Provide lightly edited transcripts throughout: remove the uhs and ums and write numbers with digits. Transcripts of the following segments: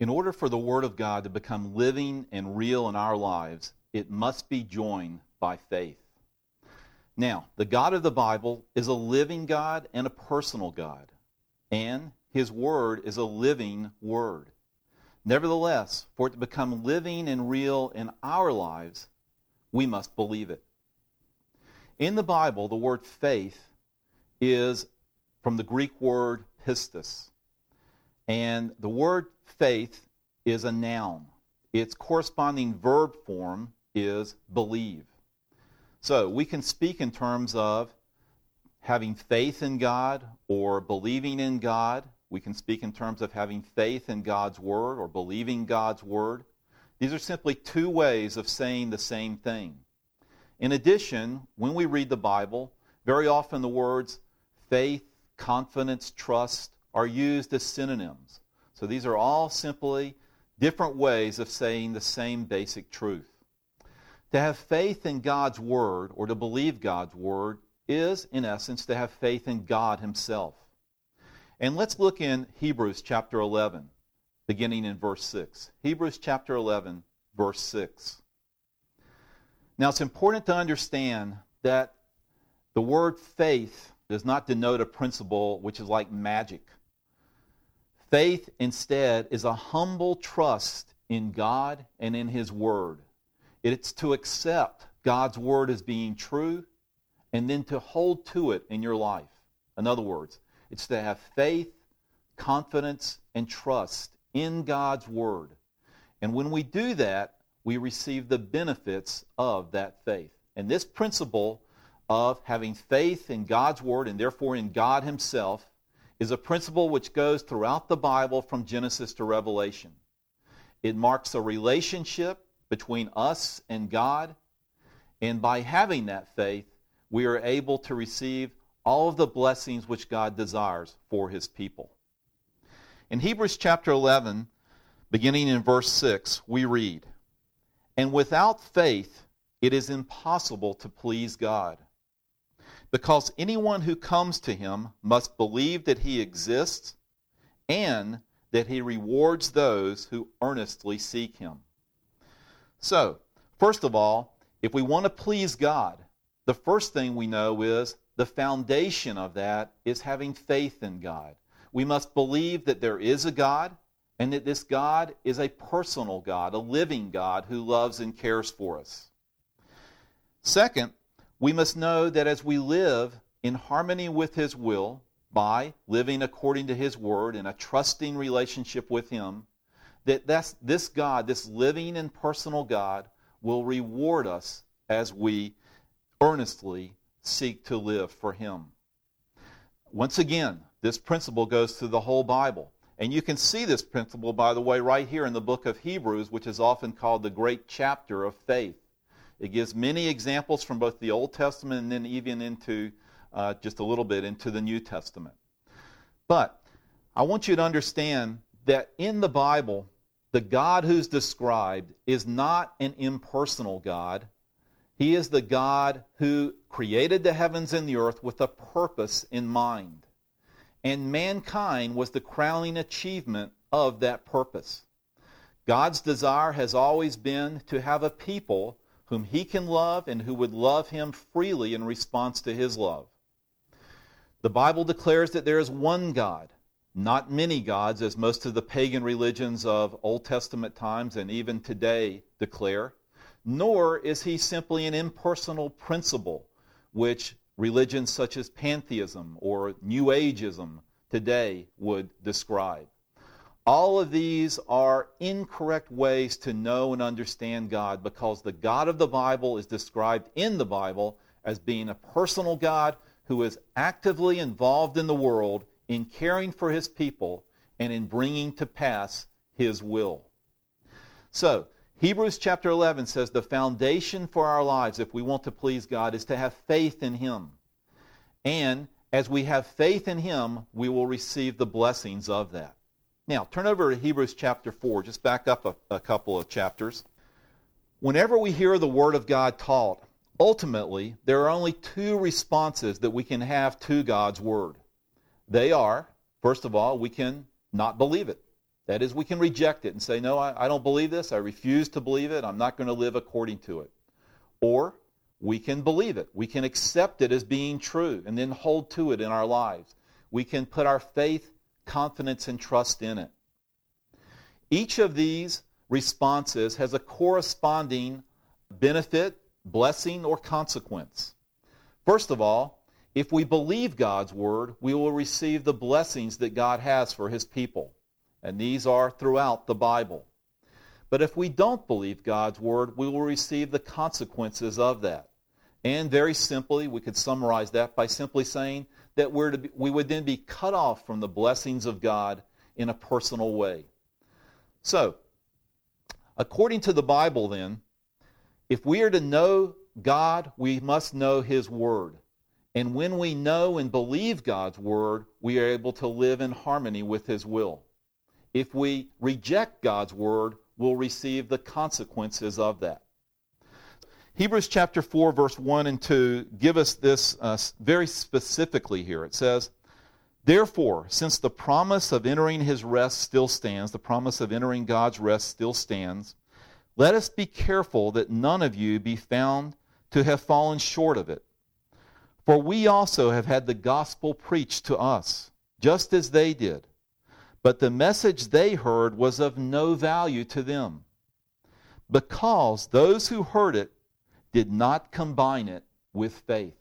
In order for the Word of God to become living and real in our lives, it must be joined by faith. Now, the God of the Bible is a living God and a personal God, and His Word is a living Word. Nevertheless, for it to become living and real in our lives, we must believe it. In the Bible, the word faith is from the Greek word pistis. And the word faith is a noun. Its corresponding verb form is believe. So we can speak in terms of having faith in God or believing in God. We can speak in terms of having faith in God's Word or believing God's Word. These are simply two ways of saying the same thing. In addition, when we read the Bible, very often the words faith, confidence, trust are used as synonyms. So these are all simply different ways of saying the same basic truth. To have faith in God's Word or to believe God's Word is, in essence, to have faith in God Himself. And let's look in Hebrews chapter 11, beginning in verse 6. Hebrews chapter 11, verse 6. Now, it's important to understand that the word faith does not denote a principle which is like magic. Faith, instead, is a humble trust in God and in His Word. It's to accept God's Word as being true and then to hold to it in your life. In other words, it's to have faith, confidence, and trust in God's Word. And when we do that, we receive the benefits of that faith. And this principle of having faith in God's Word and therefore in God Himself is a principle which goes throughout the Bible from Genesis to Revelation. It marks a relationship between us and God, and by having that faith, we are able to receive all of the blessings which God desires for His people. In Hebrews chapter 11, beginning in verse 6, we read, "And without faith it is impossible to please God, because anyone who comes to Him must believe that He exists and that He rewards those who earnestly seek Him." So, first of all, if we want to please God, the first thing we know is the foundation of that is having faith in God. We must believe that there is a God and that this God is a personal God, a living God who loves and cares for us. Second, we must know that as we live in harmony with His will, by living according to His Word in a trusting relationship with Him, that this God, this living and personal God, will reward us as we earnestly seek to live for Him. Once again, this principle goes through the whole Bible. And you can see this principle, by the way, right here in the book of Hebrews, which is often called the great chapter of faith. It gives many examples from both the Old Testament and then even into just a little bit into the New Testament. But I want you to understand that in the Bible, the God who's described is not an impersonal God. He is the God who created the heavens and the earth with a purpose in mind. And mankind was the crowning achievement of that purpose. God's desire has always been to have a people whom He can love and who would love Him freely in response to His love. The Bible declares that there is one God, not many gods, as most of the pagan religions of Old Testament times and even today declare, nor is He simply an impersonal principle, which religions such as pantheism or New Ageism today would describe. All of these are incorrect ways to know and understand God, because the God of the Bible is described in the Bible as being a personal God who is actively involved in the world in caring for His people and in bringing to pass His will. So, Hebrews chapter 11 says the foundation for our lives, if we want to please God, is to have faith in Him. And as we have faith in Him, we will receive the blessings of that. Now, turn over to Hebrews chapter 4. Just back up a couple of chapters. Whenever we hear the Word of God taught, ultimately, there are only two responses that we can have to God's Word. They are, first of all, we can not believe it. That is, we can reject it and say, no, I don't believe this. I refuse to believe it. I'm not going to live according to it. Or we can believe it. We can accept it as being true and then hold to it in our lives. We can put our faith, confidence, and trust in it. Each of these responses has a corresponding benefit, blessing, or consequence. First of all, if we believe God's word, we will receive the blessings that God has for his people. And these are throughout the Bible. But if we don't believe God's word, we will receive the consequences of that. And very simply, we could summarize that by simply saying that we would then be cut off from the blessings of God in a personal way. So, according to the Bible then, if we are to know God, we must know his word. And when we know and believe God's word, we are able to live in harmony with his will. If we reject God's word, we'll receive the consequences of that. Hebrews chapter 4, verse 1 and 2 give us this very specifically here. It says, therefore, since the promise of entering his rest still stands, the promise of entering God's rest still stands, let us be careful that none of you be found to have fallen short of it. For we also have had the gospel preached to us, just as they did. But the message they heard was of no value to them, because those who heard it did not combine it with faith.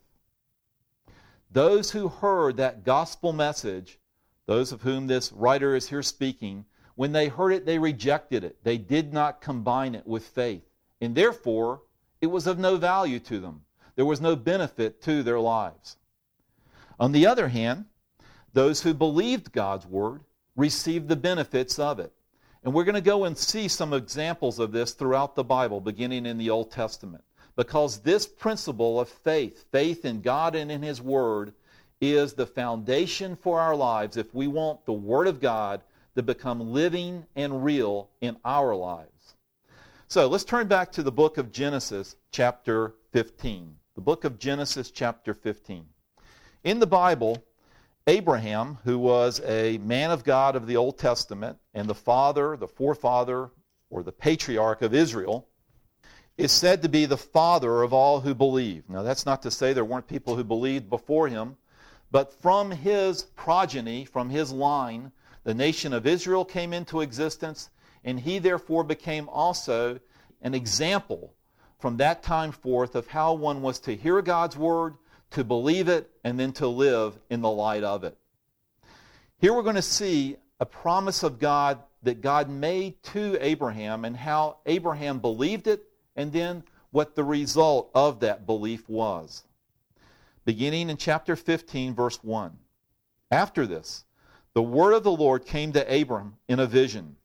Those who heard that gospel message, those of whom this writer is here speaking, when they heard it, they rejected it. They did not combine it with faith. And therefore, it was of no value to them. There was no benefit to their lives. On the other hand, those who believed God's word received the benefits of it. And we're going to go and see some examples of this throughout the Bible, beginning in the Old Testament. Because this principle of faith in God and in his word, is the foundation for our lives if we want the word of God to become living and real in our lives. So let's turn back to the book of Genesis chapter 15. The book of Genesis chapter 15. In the Bible, Abraham, who was a man of God of the Old Testament and the forefather, or the patriarch of Israel, is said to be the father of all who believe. Now, that's not to say there weren't people who believed before him, but from his progeny, from his line, the nation of Israel came into existence, and he therefore became also an example from that time forth of how one was to hear God's word, to believe it, and then to live in the light of it. Here we're going to see a promise of God that God made to Abraham and how Abraham believed it, and then what the result of that belief was. Beginning in chapter 15, verse 1. After this, the word of the Lord came to Abram in a vision.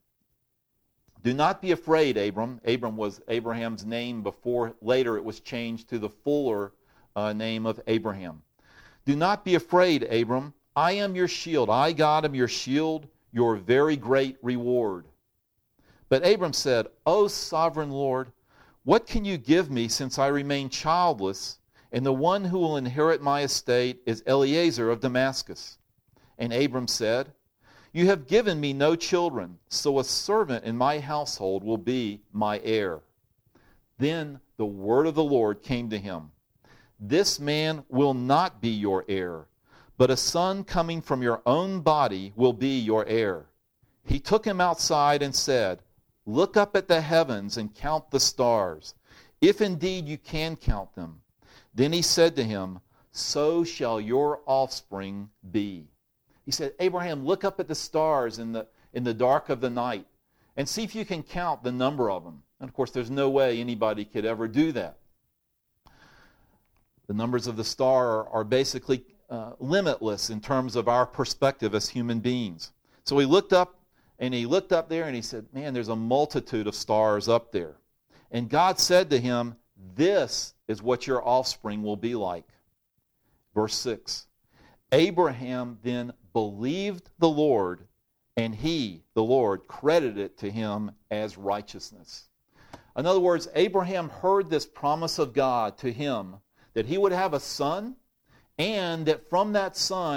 Do not be afraid, Abram. Abram was Abraham's name before later it was changed to the fuller name of Abraham. Do not be afraid, Abram. I am your shield. I, God, am your shield, your very great reward. But Abram said, O sovereign Lord, what can you give me since I remain childless, and the one who will inherit my estate is Eliezer of Damascus? And Abram said, you have given me no children, so a servant in my household will be my heir. Then the word of the Lord came to him. This man will not be your heir, but a son coming from your own body will be your heir. He took him outside and said, look up at the heavens and count the stars, if indeed you can count them. Then he said to him, so shall your offspring be. He said, Abraham, look up at the stars in the dark of the night and see if you can count the number of them. And of course, there's no way anybody could ever do that. The numbers of the star are basically limitless in terms of our perspective as human beings. So he looked up there and he said, man, there's a multitude of stars up there. And God said to him, this is what your offspring will be like. Verse 6. Abraham then believed the Lord, and he, the Lord, credited it to him as righteousness. In other words, Abraham heard this promise of God to him that he would have a son, and that from that son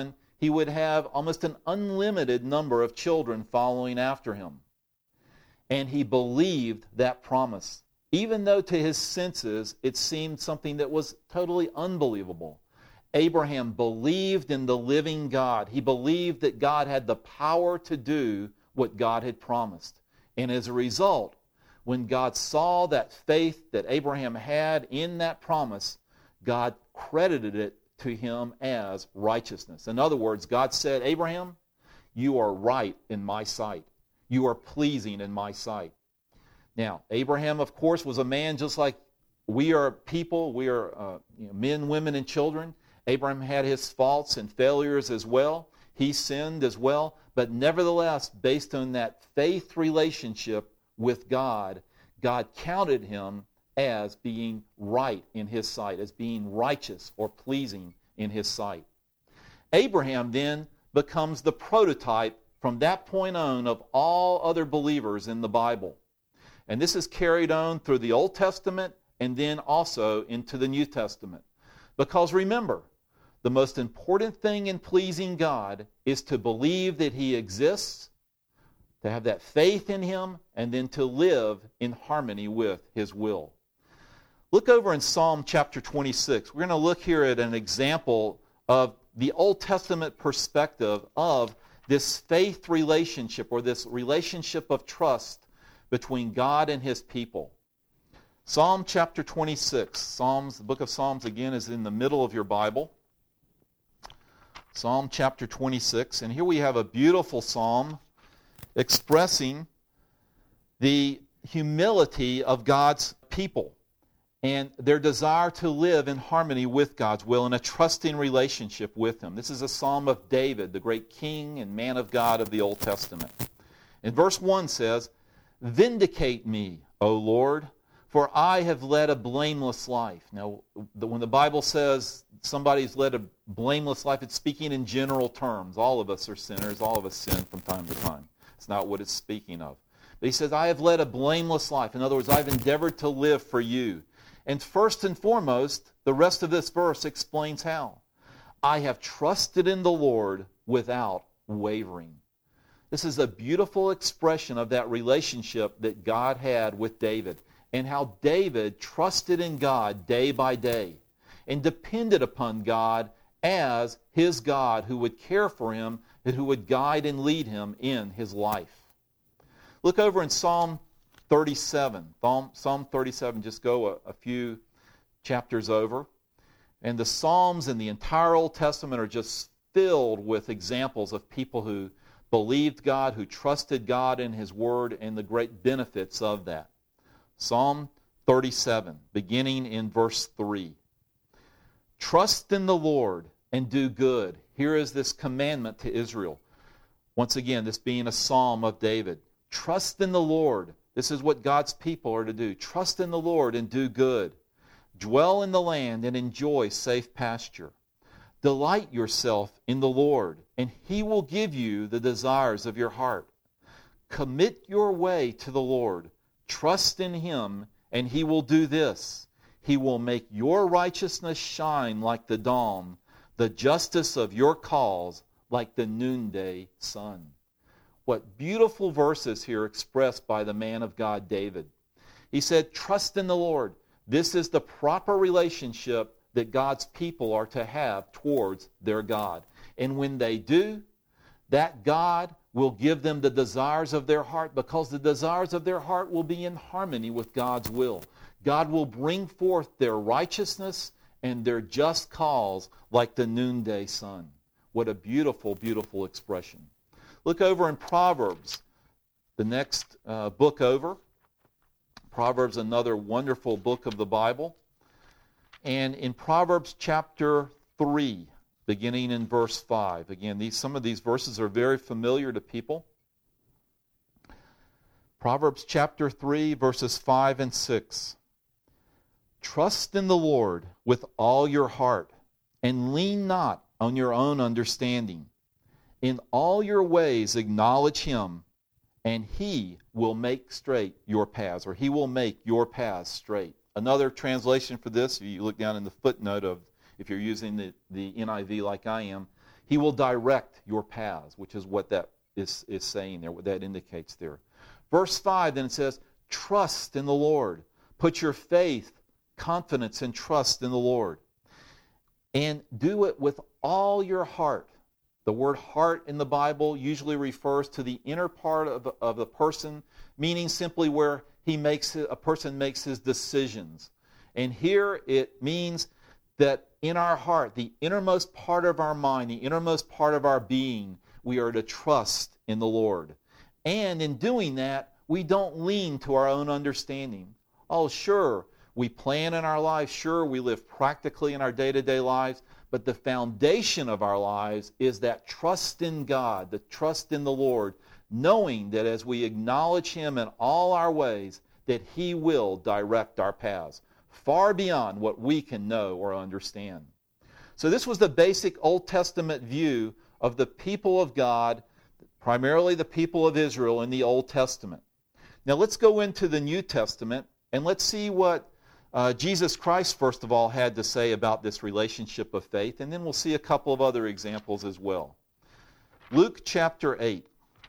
he would have almost an unlimited number of children following after him. And he believed that promise, even though to his senses it seemed something that was totally unbelievable. Abraham believed in the living God. He believed that God had the power to do what God had promised. And as a result, when God saw that faith that Abraham had in that promise, God credited it to him as righteousness. In other words, God said, Abraham, you are right in my sight. You are pleasing in my sight. Now, Abraham, of course, was a man just like we are people. We are men, women, and children. Abraham had his faults and failures as well. He sinned as well. But nevertheless, based on that faith relationship with God, God counted him as being right in his sight, as being righteous or pleasing in his sight. Abraham then becomes the prototype from that point on of all other believers in the Bible. And this is carried on through the Old Testament and then also into the New Testament. Because remember, the most important thing in pleasing God is to believe that He exists, to have that faith in Him, and then to live in harmony with His will. Look over in Psalm chapter 26. We're going to look here at an example of the Old Testament perspective of this faith relationship or this relationship of trust between God and His people. Psalm chapter 26. The book of Psalms again is in the middle of your Bible. Psalm chapter 26. And here we have a beautiful psalm expressing the humility of God's people and their desire to live in harmony with God's will and a trusting relationship with Him. This is a psalm of David, the great king and man of God of the Old Testament. And verse 1 says, "Vindicate me, O Lord, for I have led a blameless life." Now, when the Bible says somebody's led a blameless life, it's speaking in general terms. All of us are sinners. All of us sin from time to time. It's not what it's speaking of. But he says, I have led a blameless life. In other words, I've endeavored to live for you. And first and foremost, the rest of this verse explains how. I have trusted in the Lord without wavering. This is a beautiful expression of that relationship that God had with David and how David trusted in God day by day and depended upon God as his God who would care for him and who would guide and lead him in his life. Look over in Psalm 37. Psalm 37, just go a few chapters over. And the Psalms in the entire Old Testament are just filled with examples of people who believed God, who trusted God in His Word, and the great benefits of that. Psalm 37, beginning in verse 3. Trust in the Lord and do good. Here is this commandment to Israel. Once again, this being a psalm of David. Trust in the Lord. This is what God's people are to do. Trust in the Lord and do good. Dwell in the land and enjoy safe pasture. Delight yourself in the Lord, and He will give you the desires of your heart. Commit your way to the Lord. Trust in Him, and He will do this. He will make your righteousness shine like the dawn, the justice of your cause like the noonday sun. What beautiful verses here expressed by the man of God, David. He said, trust in the Lord. This is the proper relationship that God's people are to have towards their God. And when they do, that God will give them the desires of their heart because the desires of their heart will be in harmony with God's will. God will bring forth their righteousness and their just cause like the noonday sun. What a beautiful, beautiful expression. Look over in Proverbs, the next book over. Proverbs, another wonderful book of the Bible. And in Proverbs chapter 3, beginning in verse 5. Again, some of these verses are very familiar to people. Proverbs chapter 3, verses 5 and 6. Trust in the Lord with all your heart, and lean not on your own understanding. In all your ways acknowledge Him, and He will make straight your paths, or He will make your paths straight. Another translation for this, if you look down in the footnote of, if you're using the NIV like I am, He will direct your paths, which is what that is saying there, what that indicates there. Verse 5, then it says, trust in the Lord. Put your faith, confidence, and trust in the Lord. And do it with all your heart. The word heart in the Bible usually refers to the inner part of the person, meaning simply where a person makes his decisions. And here it means that in our heart, the innermost part of our mind, the innermost part of our being, we are to trust in the Lord. And in doing that, we don't lean to our own understanding. Oh, sure, we plan in our lives. Sure, we live practically in our day-to-day lives. But the foundation of our lives is that trust in God, the trust in the Lord, knowing that as we acknowledge Him in all our ways, that He will direct our paths, far beyond what we can know or understand. So this was the basic Old Testament view of the people of God, primarily the people of Israel in the Old Testament. Now let's go into the New Testament and let's see what Jesus Christ, first of all, had to say about this relationship of faith, and then we'll see a couple of other examples as well. Luke chapter 8.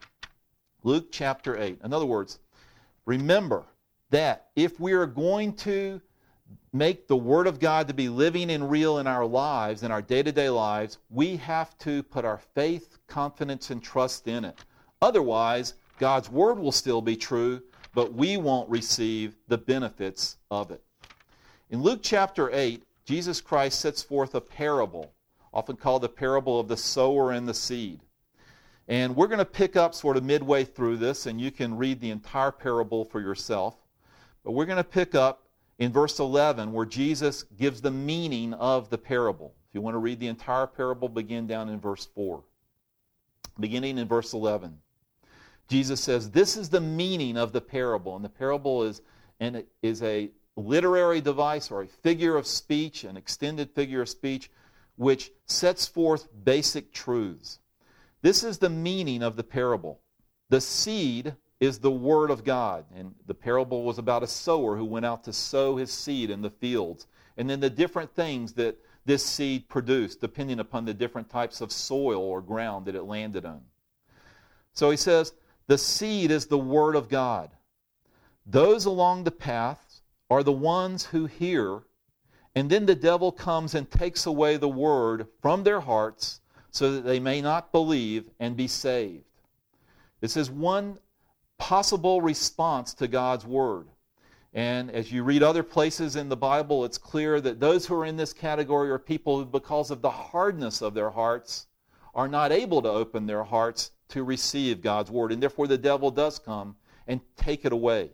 Luke chapter 8. In other words, remember that if we are going to make the Word of God to be living and real in our lives, in our day-to-day lives, we have to put our faith, confidence, and trust in it. Otherwise, God's Word will still be true, but we won't receive the benefits of it. In Luke chapter 8, Jesus Christ sets forth a parable, often called the parable of the sower and the seed. And we're going to pick up sort of midway through this, and you can read the entire parable for yourself. But we're going to pick up in verse 11 where Jesus gives the meaning of the parable. If you want to read the entire parable, begin down in verse 4. Beginning in verse 11. Jesus says, this is the meaning of the parable. And the parable is a literary device or a figure of speech, an extended figure of speech, which sets forth basic truths. This is the meaning of the parable. The seed is the Word of God. And the parable was about a sower who went out to sow his seed in the fields. And then the different things that this seed produced, depending upon the different types of soil or ground that it landed on. So he says, the seed is the Word of God. Those along the path are the ones who hear, and then the devil comes and takes away the Word from their hearts so that they may not believe and be saved. This is one possible response to God's Word. And as you read other places in the Bible, it's clear that those who are in this category are people who, because of the hardness of their hearts, are not able to open their hearts to receive God's Word. And therefore the devil does come and take it away.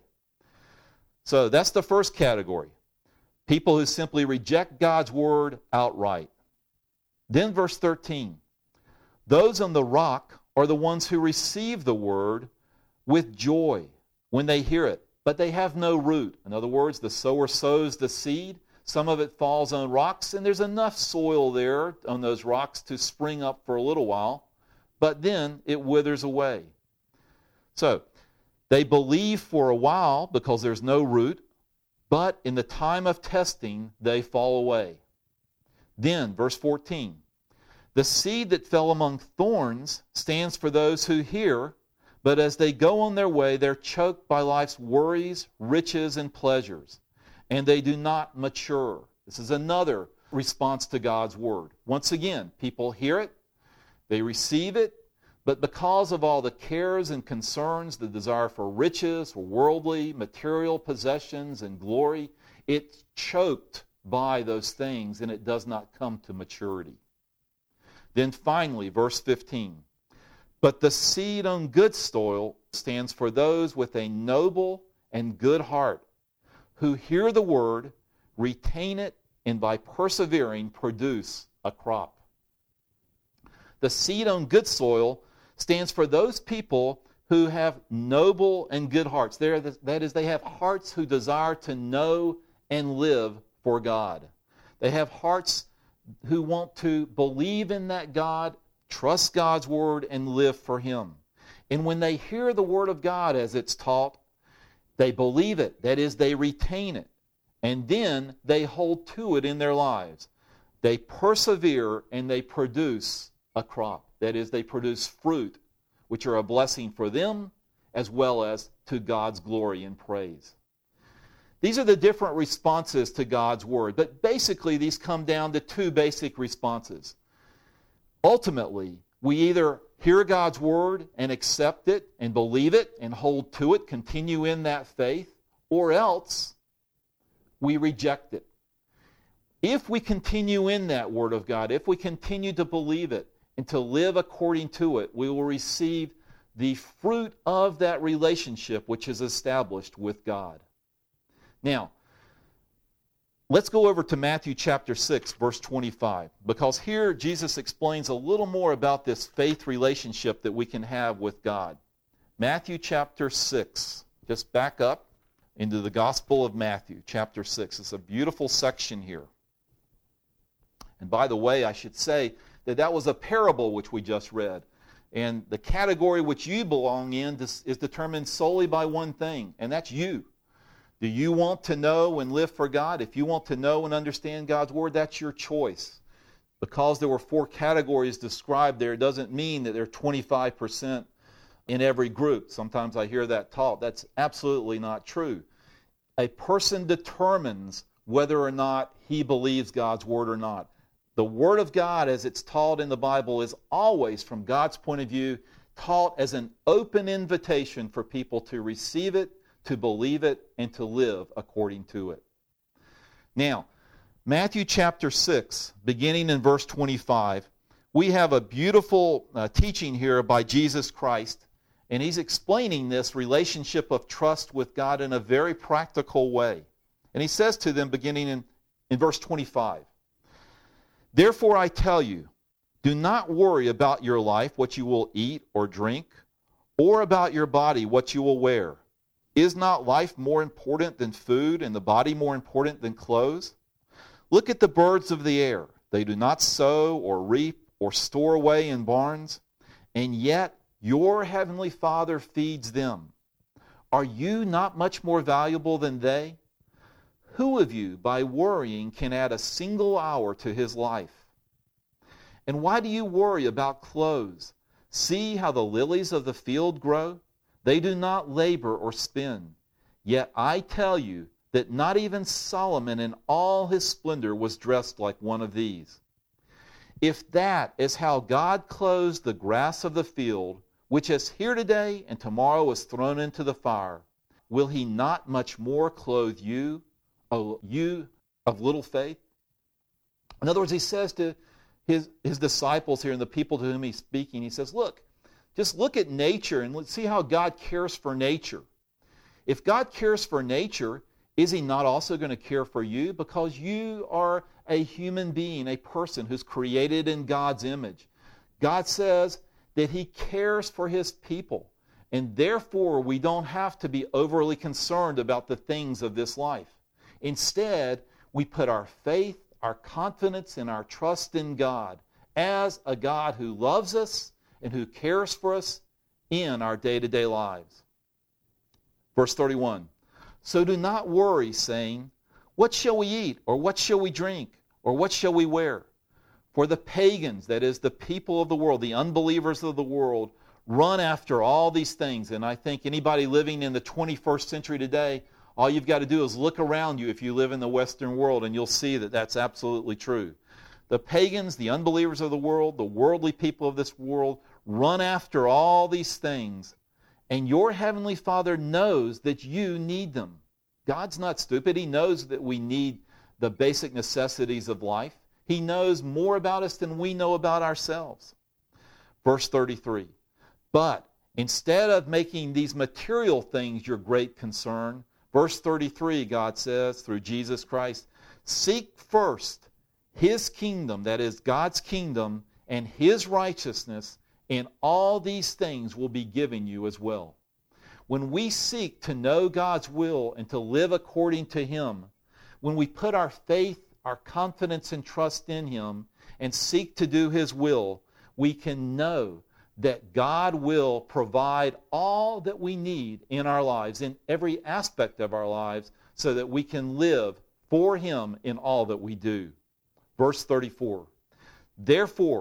So that's the first category. People who simply reject God's Word outright. Then verse 13. Those on the rock are the ones who receive the Word with joy when they hear it, but they have no root. In other words, the sower sows the seed. Some of it falls on rocks, and there's enough soil there on those rocks to spring up for a little while, but then it withers away. So, they believe for a while because there's no root, but in the time of testing, they fall away. Then, verse 14, the seed that fell among thorns stands for those who hear, but as they go on their way, they're choked by life's worries, riches, and pleasures, and they do not mature. This is another response to God's Word. Once again, people hear it, they receive it, but because of all the cares and concerns, the desire for riches, for worldly, material possessions and glory, it's choked by those things and it does not come to maturity. Then finally, verse 15. But the seed on good soil stands for those with a noble and good heart, who hear the Word, retain it, and by persevering produce a crop. The seed on good soil stands for those people who have noble and good hearts. That is, they have hearts who desire to know and live for God. They have hearts who want to believe in that God, trust God's Word, and live for Him. And when they hear the Word of God as it's taught, they believe it. That is, they retain it. And then they hold to it in their lives. They persevere and they produce a crop. That is, they produce fruit, which are a blessing for them as well as to God's glory and praise. These are the different responses to God's Word, but basically these come down to two basic responses. Ultimately, we either hear God's Word and accept it and believe it and hold to it, continue in that faith, or else we reject it. If we continue in that Word of God, if we continue to believe it and to live according to it, we will receive the fruit of that relationship which is established with God. Now, let's go over to Matthew chapter 6, verse 25, because here Jesus explains a little more about this faith relationship that we can have with God. Matthew chapter 6, just back up into the Gospel of Matthew chapter 6. It's a beautiful section here. And by the way, I should say that was a parable which we just read. And the category which you belong in is determined solely by one thing, and that's you. Do you want to know and live for God? If you want to know and understand God's Word, that's your choice. Because there were 4 categories described there, it doesn't mean that there are 25% in every group. Sometimes I hear that taught. That's absolutely not true. A person determines whether or not he believes God's Word or not. The Word of God, as it's taught in the Bible, is always, from God's point of view, taught as an open invitation for people to receive it, to believe it, and to live according to it. Now, Matthew chapter 6, beginning in verse 25, we have a beautiful teaching here by Jesus Christ, and he's explaining this relationship of trust with God in a very practical way. And he says to them, beginning in verse 25, "Therefore I tell you, do not worry about your life, what you will eat or drink, or about your body, what you will wear. Is not life more important than food, and the body more important than clothes? Look at the birds of the air. They do not sow or reap or store away in barns, and yet your heavenly Father feeds them. Are you not much more valuable than they? Who of you, by worrying, can add a single hour to his life? And why do you worry about clothes? See how the lilies of the field grow? They do not labor or spin. Yet I tell you that not even Solomon in all his splendor was dressed like one of these. If that is how God clothes the grass of the field, which is here today and tomorrow is thrown into the fire, will he not much more clothe you, O you of little faith?" In other words, he says to his disciples here and the people to whom he's speaking, he says, look, just look at nature and let's see how God cares for nature. If God cares for nature, is he not also going to care for you? Because you are a human being, a person who's created in God's image. God says that he cares for his people, and therefore we don't have to be overly concerned about the things of this life. Instead, we put our faith, our confidence, and our trust in God as a God who loves us and who cares for us in our day-to-day lives. Verse 31, "So do not worry, saying, 'What shall we eat, or what shall we drink, or what shall we wear?' For the pagans," that is, the people of the world, the unbelievers of the world, run after all these things. And I think anybody living in the 21st century today, all you've got to do is look around you if you live in the Western world, and you'll see that that's absolutely true. The pagans, the unbelievers of the world, the worldly people of this world, run after all these things, and your heavenly Father knows that you need them. God's not stupid. He knows that we need the basic necessities of life. He knows more about us than we know about ourselves. Verse 33, "But instead of making these material things your great concern," verse 33, God says through Jesus Christ, "seek first his kingdom," that is God's kingdom, "and his righteousness, and all these things will be given you as well." When we seek to know God's will and to live according to him, when we put our faith, our confidence and trust in him and seek to do his will, we can know that God will provide all that we need in our lives, in every aspect of our lives, so that we can live for him in all that we do. Verse 34, "Therefore,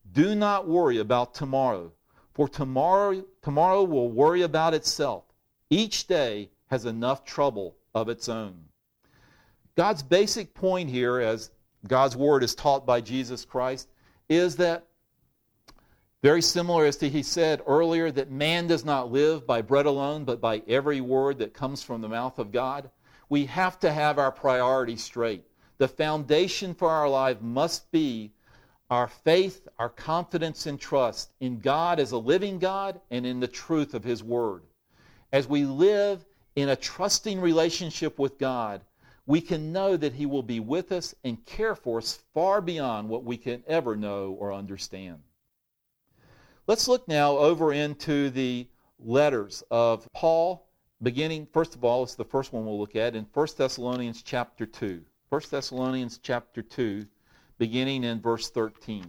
Do not worry about tomorrow, for tomorrow will worry about itself. Each day has enough trouble of its own. God's basic point here, as God's Word is taught by Jesus Christ, is that, very similar as to he said earlier, that man does not live by bread alone, but by every word that comes from the mouth of God. We have to have our priorities straight. The foundation for our life must be our faith, our confidence and trust in God as a living God and in the truth of His Word. As we live in a trusting relationship with God, we can know that He will be with us and care for us far beyond what we can ever know or understand. Let's look now over into the letters of Paul, beginning, first of all, it's the first one we'll look at in 1 Thessalonians chapter 2. 1 Thessalonians chapter 2, beginning in verse 13.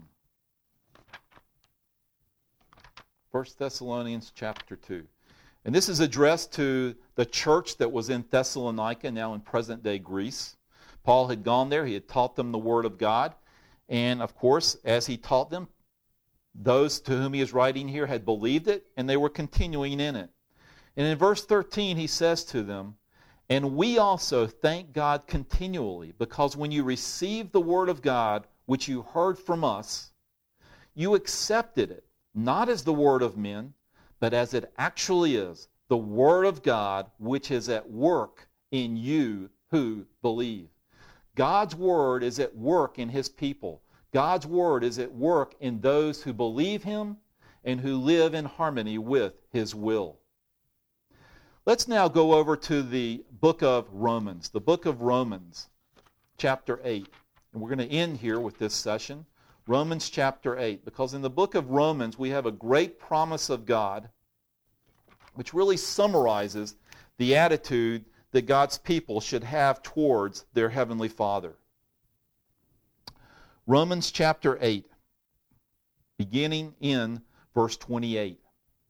1 Thessalonians chapter 2. And this is addressed to the church that was in Thessalonica, now in present-day Greece. Paul had gone there. He had taught them the Word of God. And, of course, as he taught them, those to whom he is writing here had believed it, and they were continuing in it. And in verse 13, he says to them, "And we also thank God continually, because when you received the Word of God, which you heard from us, you accepted it, not as the word of men, but as it actually is, the Word of God, which is at work in you who believe." God's Word is at work in His people. God's Word is at work in those who believe Him and who live in harmony with His will. Let's now go over to the book of Romans, chapter 8. And we're going to end here with this session, Romans chapter 8, because in the book of Romans we have a great promise of God which really summarizes the attitude that God's people should have towards their Heavenly Father. Romans chapter 8, beginning in verse 28.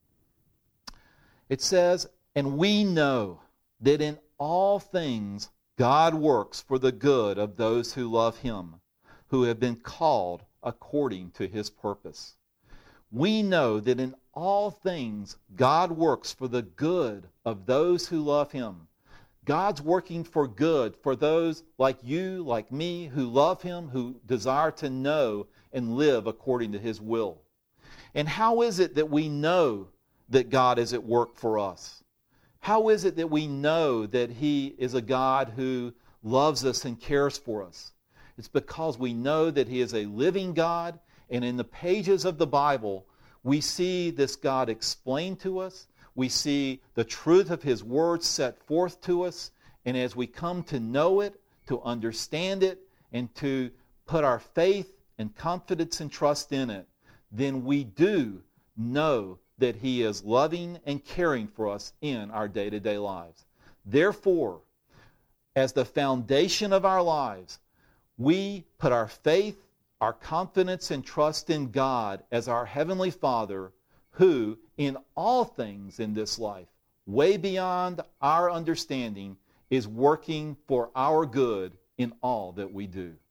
It says, "And we know that in all things God works for the good of those who love Him, who have been called according to His purpose." We know that in all things God works for the good of those who love Him. God's working for good for those like you, like me, who love Him, who desire to know and live according to His will. And how is it that we know that God is at work for us? How is it that we know that He is a God who loves us and cares for us? It's because we know that He is a living God, and in the pages of the Bible, we see this God explained to us. We see the truth of His Word set forth to us, and as we come to know it, to understand it, and to put our faith and confidence and trust in it, then we do know that He is loving and caring for us in our day-to-day lives. Therefore, as the foundation of our lives, we put our faith, our confidence and trust in God as our Heavenly Father, who, in all things in this life, way beyond our understanding, is working for our good in all that we do.